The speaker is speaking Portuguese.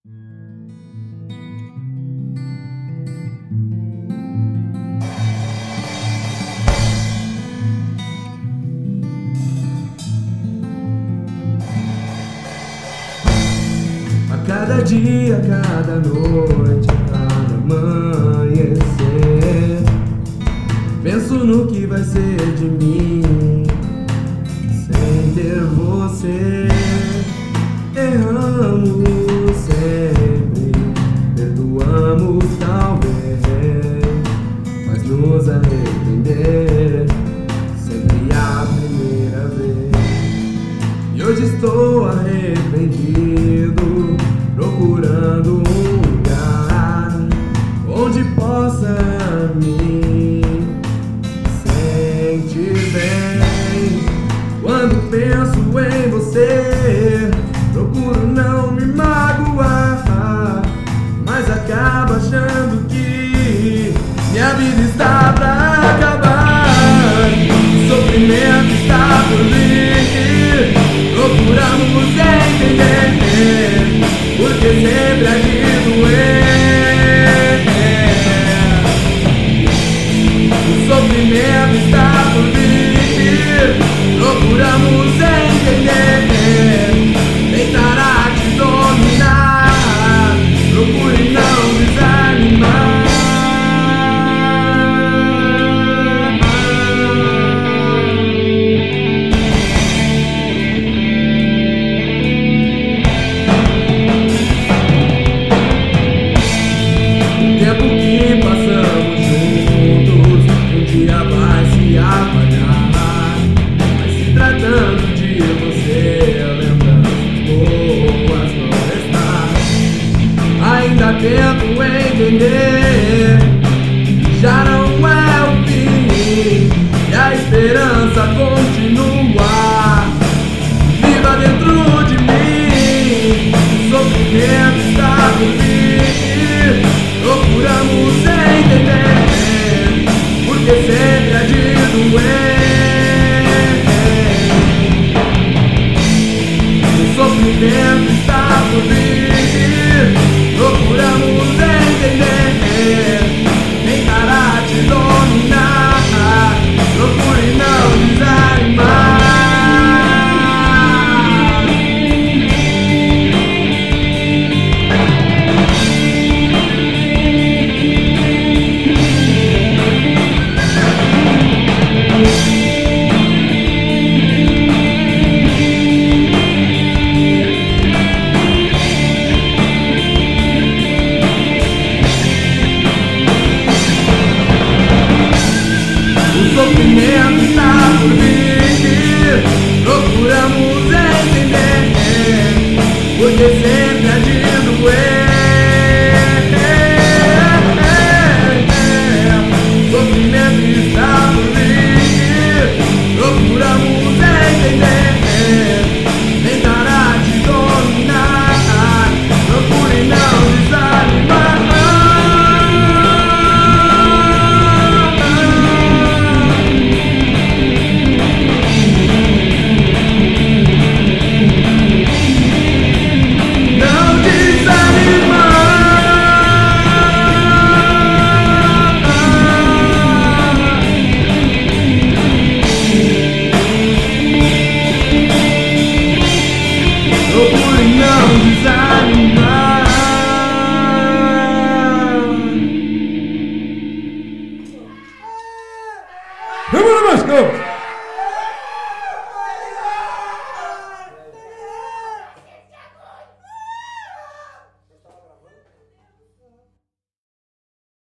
Cada dia, cada noite, cada amanhecer, penso no que vai ser de mim sem ter você. Erramos sempre, perdoamos talvez, mas nos arrepender sempre a primeira vez. E hoje estou arrependido, procurando um lugar onde possa me sentir bem. Quando penso em você, procuro não me magoar, mas acabo achando que minha vida está